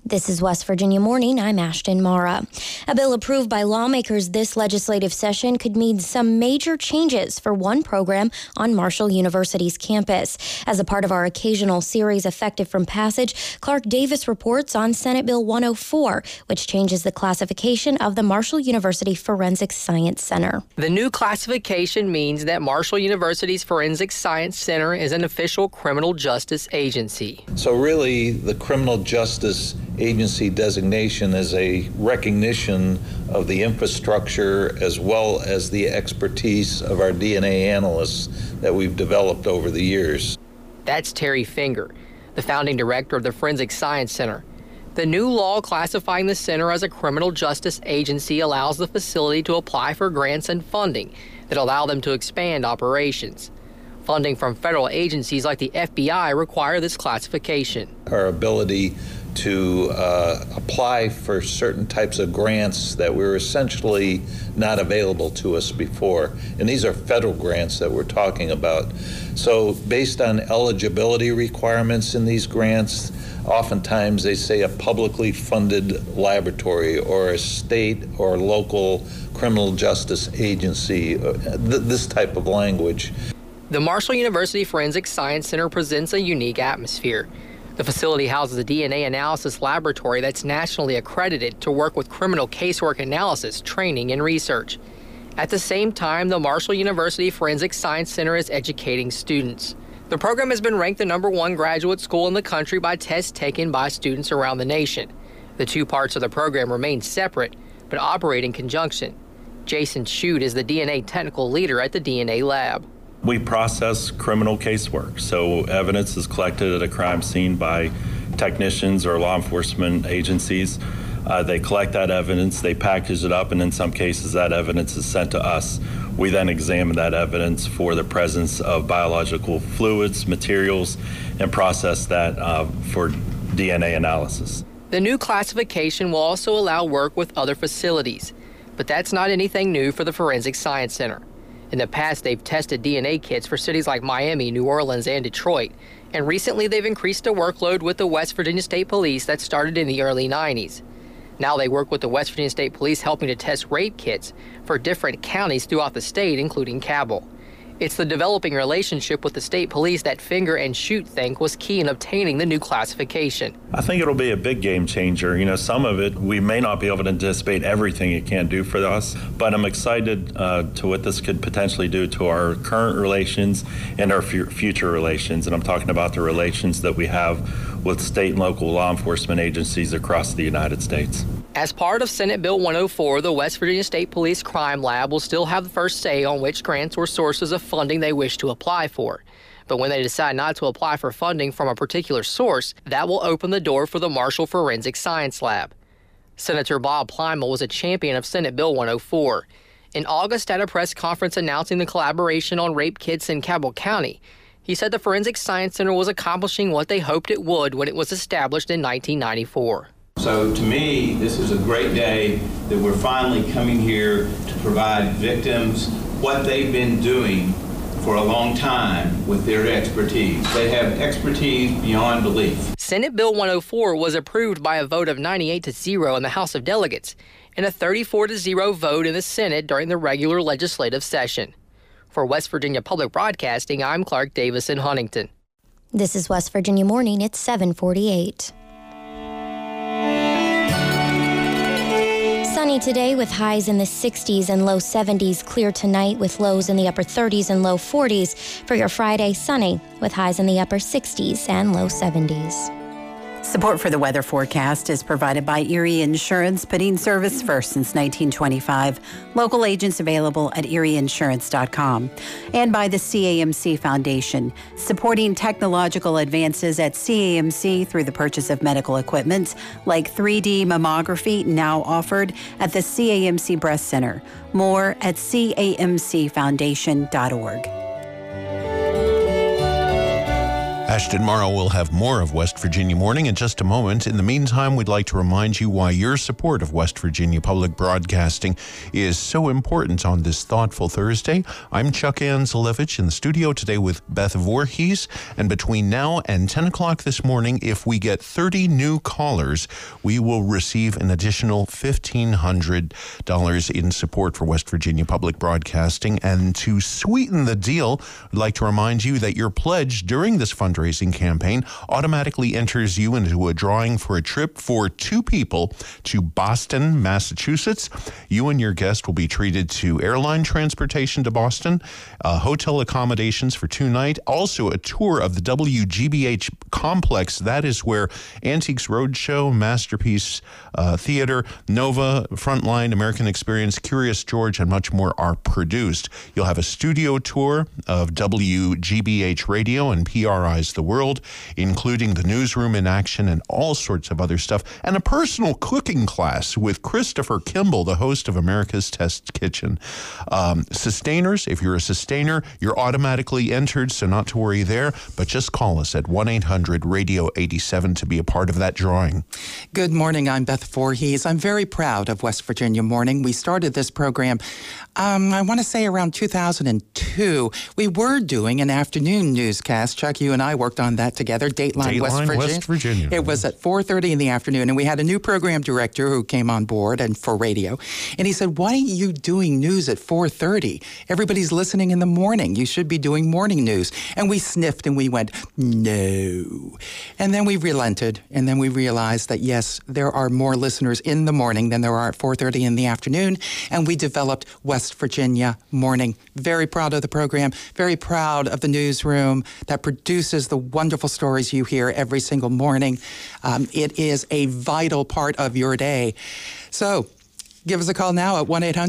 This is West Virginia Morning. I'm Ashton Mara. A bill approved by lawmakers this legislative session could mean some major changes for one program on Marshall University's campus. As a part of our occasional series effective from passage, Clark Davis reports on Senate Bill 104, which changes the classification of the Marshall University Forensic Science Center. The new classification means that Marshall University's Forensic Science Center is an official criminal justice agency. So really, the criminal justice agency designation is a recognition of the infrastructure as well as the expertise of our DNA analysts that we've developed over the years. That's Terry Finger, the founding director of the Forensic Science Center. The new law classifying the center as a criminal justice agency allows the facility to apply for grants and funding that allow them to expand operations. Funding from federal agencies like the FBI require this classification. Our ability to apply for certain types of grants that were essentially not available to us before. And these are federal grants that we're talking about. So based on eligibility requirements in these grants, oftentimes they say a publicly funded laboratory or a state or local criminal justice agency, this type of language. The Marshall University Forensic Science Center presents a unique atmosphere. The facility houses a DNA analysis laboratory that's nationally accredited to work with criminal casework analysis, training, and research. At the same time, the Marshall University Forensic Science Center is educating students. The program has been ranked the #1 graduate school in the country by tests taken by students around the nation. The two parts of the program remain separate, but operate in conjunction. Jason Shute is the DNA technical leader at the DNA lab. We process criminal casework, so evidence is collected at a crime scene by technicians or law enforcement agencies. They collect that evidence, they package it up, and in some cases that evidence is sent to us. We then examine that evidence for the presence of biological fluids, materials, and process that for DNA analysis. The new classification will also allow work with other facilities, but that's not anything new for the Forensic Science Center. In the past, they've tested DNA kits for cities like Miami, New Orleans, and Detroit. And recently, they've increased the workload with the West Virginia State Police that started in the early 90s. Now they work with the West Virginia State Police helping to test rape kits for different counties throughout the state, including Cabell. It's the developing relationship with the state police that Finger and Shute think was key in obtaining the new classification. I think it'll be a big game changer. You know, some of it, we may not be able to anticipate everything it can do for us, but I'm excited to what this could potentially do to our current relations and our future relations. And I'm talking about the relations that we have with state and local law enforcement agencies across the United States. As part of Senate Bill 104, the West Virginia State Police Crime Lab will still have the first say on which grants or sources of funding they wish to apply for. But when they decide not to apply for funding from a particular source, that will open the door for the Marshall Forensic Science Lab. Senator Bob Plymel was a champion of Senate Bill 104. In August, at a press conference announcing the collaboration on rape kits in Cabell County, he said the Forensic Science Center was accomplishing what they hoped it would when it was established in 1994. So to me, this is a great day that we're finally coming here to provide victims what they've been doing for a long time with their expertise. They have expertise beyond belief. Senate Bill 104 was approved by a vote of 98-0 in the House of Delegates and a 34-0 vote in the Senate during the regular legislative session. For West Virginia Public Broadcasting, I'm Clark Davis in Huntington. This is West Virginia Morning. It's 7:48. Sunny today with highs in the 60s and low 70s. Clear tonight with lows in the upper 30s and low 40s. For your Friday, sunny with highs in the upper 60s and low 70s. Support for the weather forecast is provided by Erie Insurance, putting service first since 1925. Local agents available at erieinsurance.com. And by the CAMC Foundation, supporting technological advances at CAMC through the purchase of medical equipment like 3D mammography, now offered at the CAMC Breast Center. More at camcfoundation.org. Ashton Morrow will have more of West Virginia Morning in just a moment. In the meantime, we'd like to remind you why your support of West Virginia Public Broadcasting is so important on this thoughtful Thursday. I'm Chuck Anzelevich in the studio today with Beth Voorhees. And between now and 10 o'clock this morning, if we get 30 new callers, we will receive an additional $1,500 in support for West Virginia Public Broadcasting. And to sweeten the deal, I'd like to remind you that your pledge during this fundraising campaign automatically enters you into a drawing for a trip for 2 people to Boston, Massachusetts. You and your guest will be treated to airline transportation to Boston, hotel accommodations for 2 nights, also a tour of the WGBH complex. That is where Antiques Roadshow, Masterpiece Theater, Nova, Frontline, American Experience, Curious George, and much more are produced. You'll have a studio tour of WGBH Radio and PRI's The World, including the newsroom in action and all sorts of other stuff, and a personal cooking class with Christopher Kimball, the host of America's Test Kitchen. Sustainers, if you're a sustainer, you're automatically entered, so not to worry there, but just call us at 1-800-RADIO-87 to be a part of that drawing. Good morning, I'm Beth Voorhees. I'm very proud of West Virginia Morning. We started this program, I want to say around 2002. We were doing an afternoon newscast. Chuck, you and I worked on that together, Dateline West Virginia. It was at 4:30 in the afternoon, and we had a new program director who came on board and for radio, and he said, why are you doing news at 4:30? Everybody's listening in the morning. You should be doing morning news. And we sniffed and we went, no. And then we relented, and then we realized that, yes, there are more listeners in the morning than there are at 4:30 in the afternoon, and we developed West Virginia Morning. Very proud of the program, very proud of the newsroom that produces the wonderful stories you hear every single morning. It is a vital part of your day. So give us a call now at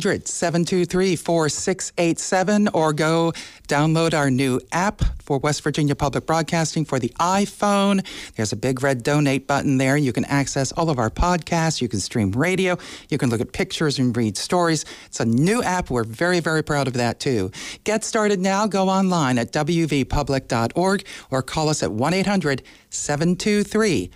1-800-723-4687 or go download our new app for West Virginia Public Broadcasting for the iPhone. There's a big red donate button there. You can access all of our podcasts. You can stream radio. You can look at pictures and read stories. It's a new app. We're very, very proud of that, too. Get started now. Go online at wvpublic.org or call us at 1-800-723-4687.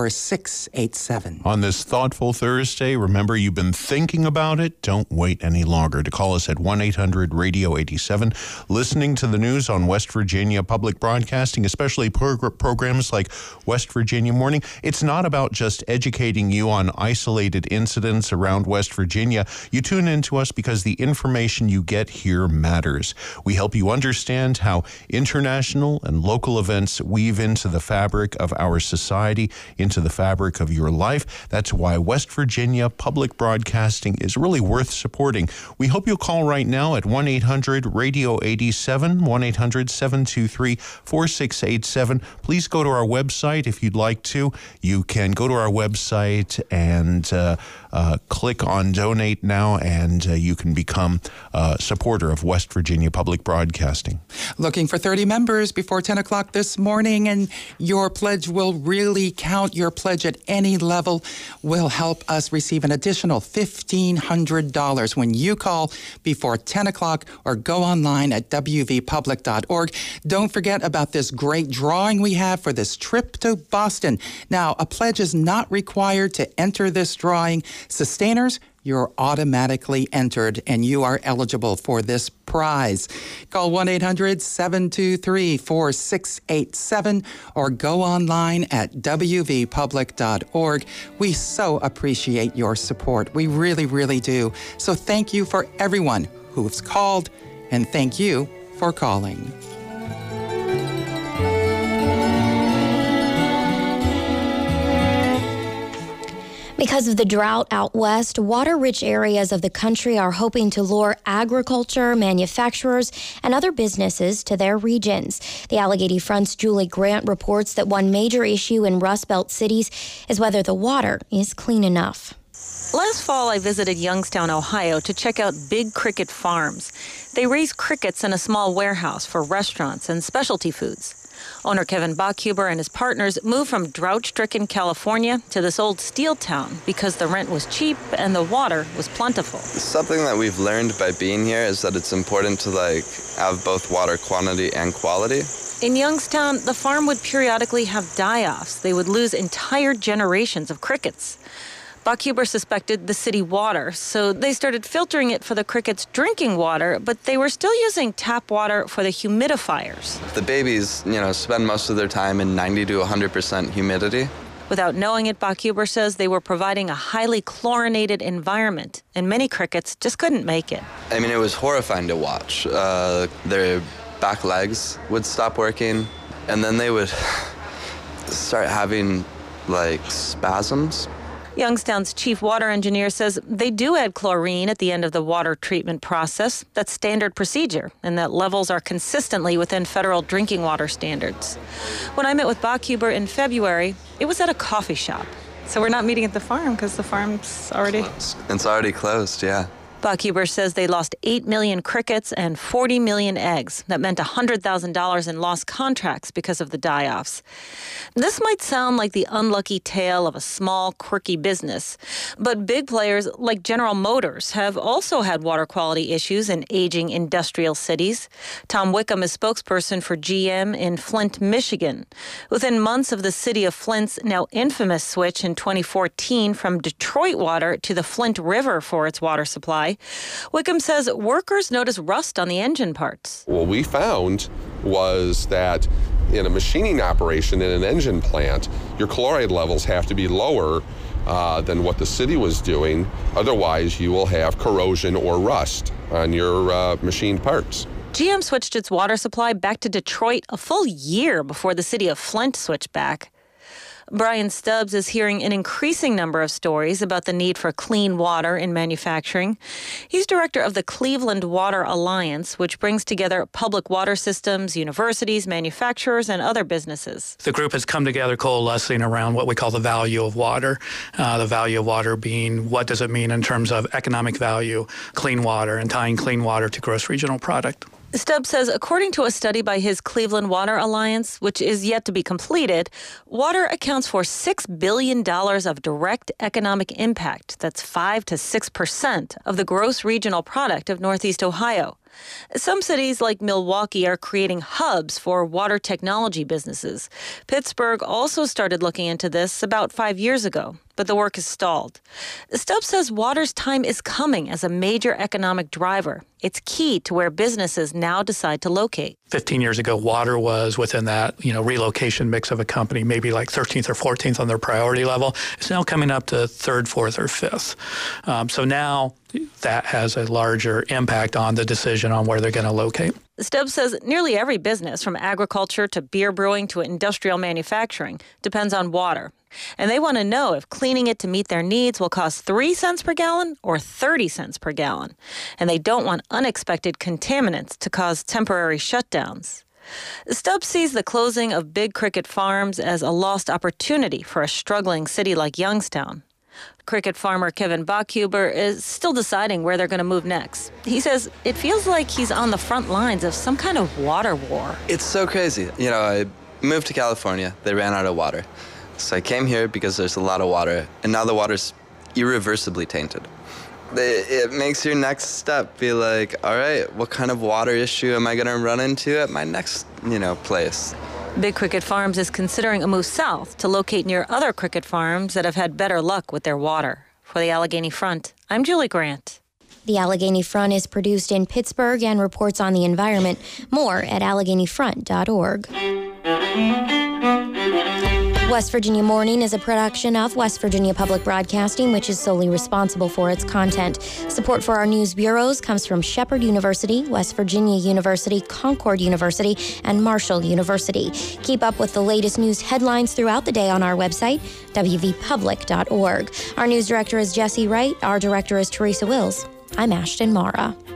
On this thoughtful Thursday, remember you've been thinking about it. Don't wait any longer to call us at 1-800-RADIO-87. Listening to the news on West Virginia Public Broadcasting, especially programs like West Virginia Morning, it's not about just educating you on isolated incidents around West Virginia. You tune into us because the information you get here matters. We help you understand how international and local events weave into the fabric of our society, into the fabric of your life. That's why West Virginia Public Broadcasting is really worth supporting. We hope you'll call right now at 1-800-RADIO-87, 1-800-723-4687. Please go to our website if you'd like to. You can go to our website and click on Donate Now, and you can become a supporter of West Virginia Public Broadcasting. Looking for 30 members before 10 o'clock this morning, and your pledge will really count. Your pledge at any level will help us receive an additional $1,500 when you call before 10 o'clock or go online at wvpublic.org. Don't forget about this great drawing we have for this trip to Boston. Now, a pledge is not required to enter this drawing. Sustainers, you're automatically entered and you are eligible for this prize. Call 1-800-723-4687 or go online at wvpublic.org. We so appreciate your support. We really, really do. So thank you for everyone who's called, and thank you for calling. Because of the drought out west, water-rich areas of the country are hoping to lure agriculture, manufacturers, and other businesses to their regions. The Allegheny Front's Julie Grant reports that one major issue in Rust Belt cities is whether the water is clean enough. Last fall, I visited Youngstown, Ohio to check out Big Cricket Farms. They raise crickets in a small warehouse for restaurants and specialty foods. Owner Kevin Bachhuber and his partners moved from drought-stricken California to this old steel town because the rent was cheap and the water was plentiful. Something that we've learned by being here is that it's important to have both water quantity and quality. In Youngstown, the farm would periodically have die-offs. They would lose entire generations of crickets. Bachhuber suspected the city water, so they started filtering it for the crickets' drinking water, but they were still using tap water for the humidifiers. The babies, spend most of their time in 90 to 100% humidity. Without knowing it, Bachhuber says they were providing a highly chlorinated environment, and many crickets just couldn't make it. I mean, it was horrifying to watch. Their back legs would stop working, and then they would start having, spasms. Youngstown's chief water engineer says they do add chlorine at the end of the water treatment process. That's standard procedure, and that levels are consistently within federal drinking water standards. When I met with Bachhuber in February, it was at a coffee shop. So we're not meeting at the farm because the farm's already... It's already closed, yeah. Bachhuber says they lost 8 million crickets and 40 million eggs. That meant $100,000 in lost contracts because of the die-offs. This might sound like the unlucky tale of a small, quirky business, but big players like General Motors have also had water quality issues in aging industrial cities. Tom Wickham is spokesperson for GM in Flint, Michigan. Within months of the city of Flint's now infamous switch in 2014 from Detroit water to the Flint River for its water supply, Wickham says workers notice rust on the engine parts. What we found was that in a machining operation in an engine plant, your chloride levels have to be lower than what the city was doing. Otherwise, you will have corrosion or rust on your machined parts. GM switched its water supply back to Detroit a full year before the city of Flint switched back. Brian Stubbs is hearing an increasing number of stories about the need for clean water in manufacturing. He's director of the Cleveland Water Alliance, which brings together public water systems, universities, manufacturers, and other businesses. The group has come together coalescing around what we call the value of water. The value of water being what does it mean in terms of economic value, clean water, and tying clean water to gross regional product. Stubbs says, according to a study by his Cleveland Water Alliance, which is yet to be completed, water accounts for $6 billion of direct economic impact. That's 5 to 6% of the gross regional product of Northeast Ohio. Some cities like Milwaukee are creating hubs for water technology businesses. Pittsburgh also started looking into this about 5 years ago, but the work is stalled. Stubbs says water's time is coming as a major economic driver. It's key to where businesses now decide to locate. 15 years ago, water was within that, relocation mix of a company, maybe like 13th or 14th on their priority level. It's now coming up to 3rd, 4th, or 5th. So now that has a larger impact on the decision on where they're going to locate. Stubbs says nearly every business, from agriculture to beer brewing to industrial manufacturing, depends on water. And they want to know if cleaning it to meet their needs will cost 3 cents per gallon or 30 cents per gallon. And they don't want unexpected contaminants to cause temporary shutdowns. Stubbs sees the closing of Big Cricket Farms as a lost opportunity for a struggling city like Youngstown. Cricket farmer Kevin Bachhuber is still deciding where they're going to move next. He says it feels like he's on the front lines of some kind of water war. It's so crazy. I moved to California. They ran out of water. So I came here because there's a lot of water, and now the water's irreversibly tainted. It makes your next step be like, all right, what kind of water issue am I going to run into at my next, place? Big Cricket Farms is considering a move south to locate near other cricket farms that have had better luck with their water. For the Allegheny Front, I'm Julie Grant. The Allegheny Front is produced in Pittsburgh and reports on the environment. More at AlleghenyFront.org. West Virginia Morning is a production of West Virginia Public Broadcasting, which is solely responsible for its content. Support for our news bureaus comes from Shepherd University, West Virginia University, Concord University, and Marshall University. Keep up with the latest news headlines throughout the day on our website, wvpublic.org. Our news director is Jesse Wright. Our director is Teresa Wills. I'm Ashton Mara.